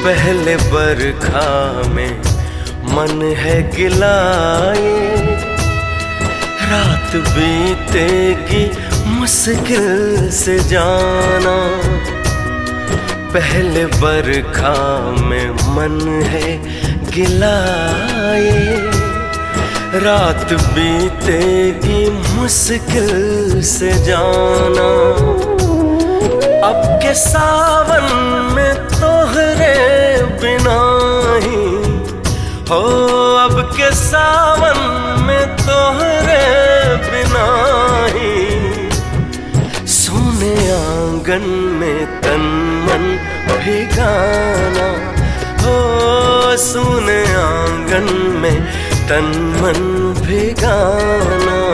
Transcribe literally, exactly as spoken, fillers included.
पहले बरखा में मन है गिलाए, रात बीतेगी मुश्किल से जाना। पहले बरखा में मन है गिलाए, रात बीतेगी मुश्किल से जाना। अब के सावन में तोहरे बिना ही हो, अब के सावन में तोहरे बिना ही सोने आंगन में तन मन भिगाना हो, सोने आंगन में तन मन भिगाना।